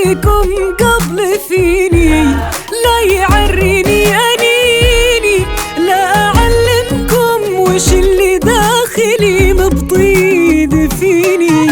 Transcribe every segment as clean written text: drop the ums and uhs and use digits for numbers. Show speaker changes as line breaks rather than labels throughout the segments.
فيكم قبل فيني، لا يعريني أنيني، لا أعلمكم وش اللي داخلي مبطيد فيني.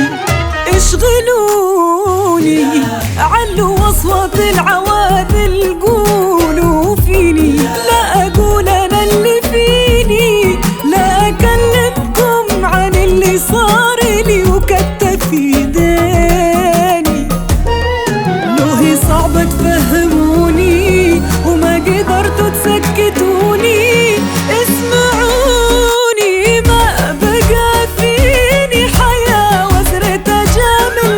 اشغلوني علوا أصوات العواذل، قولوا فيني، لا أقول أنا اللي فيني، لا أكلمكم عن اللي صار لي وكتف يداني. لو هي صعبة تفهموني وما قدرتوا تسكتوني، اسمعوني ما بقى فيني حياة وزرت أجامل،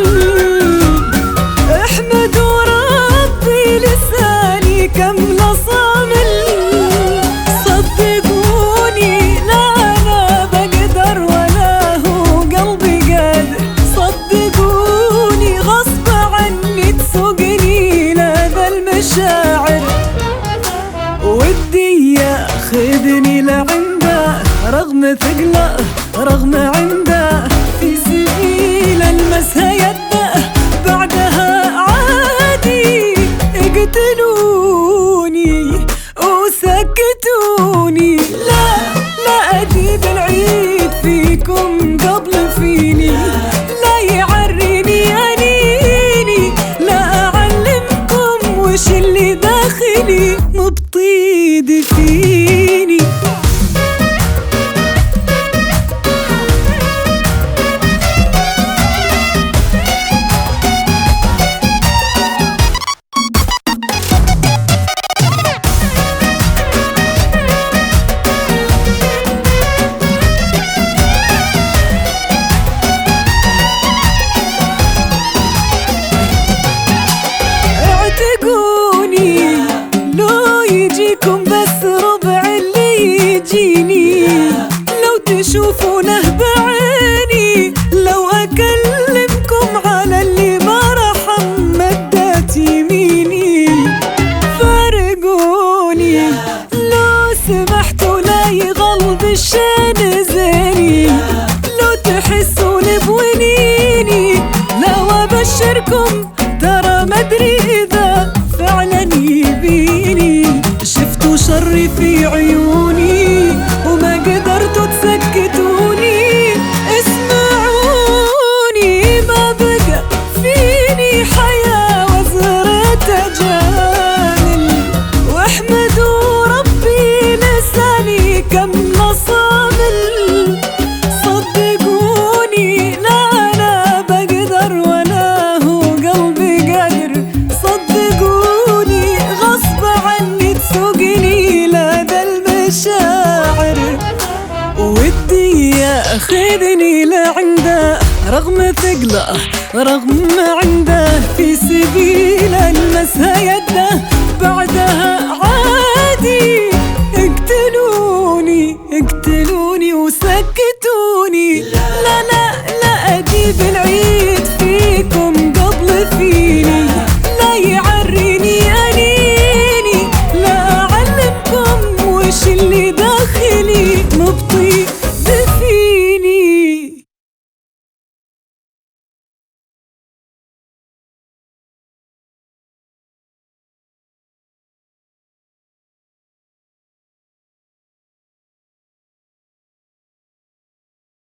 احمدوا ربي لساني كمل صامل. صدقوني لا أنا بقدر ولا هو قلبي قادر، صدقوني غصب عني تسوقني لذا المشاعر. ودي ياخذني لعنده رغم ثقله رغم عنده، في سبيل المسها يده بعدها عادي. اقتلوني وسكتوني، لا أجيب العيد فيكم قبل فيني، لا يعريني أنيني، لا أعلمكم وش اللي داخلي مبطيد فيني. لو يجيكم بس ربع اللي يجيني، لو تشوفونه بعيني، لو أكلمكم على اللي ما رحم مدت يميني. فارقوني لو سمحتوا لا يغلب الشين زيني، لو تحسون بونيني، لو أبشركم ترى مدري إذا فعلا يبيني. شفتوا شري في عيوني وما قدرتوا تسكتوني، اسمعوني ما بقى فيني حياة وزرت أجامل، واحمدوا ربي لساني كمل صامل. صدقوني لا أنا بقدر ولا هو قلبي قادر، صدقوني غصب عني تسوقني لذا المشاعر. ودي ياخذني لعنده رغم ثقله رغم عنده، في سبيل المسها يده بعد